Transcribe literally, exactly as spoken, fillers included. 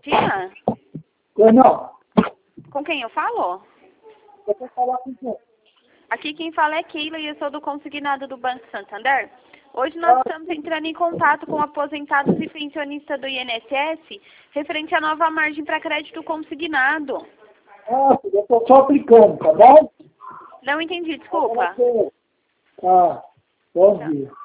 Tia? Eu não. Com quem eu falo? Eu vou falar com você. Aqui quem fala é Keila e eu sou do consignado do Banco Santander. Hoje nós estamos entrando em contato com aposentados e pensionistas do I N S S referente à nova margem para crédito consignado. Ah, eu estou só aplicando, tá bom? Não entendi, desculpa. Ah, bom dia.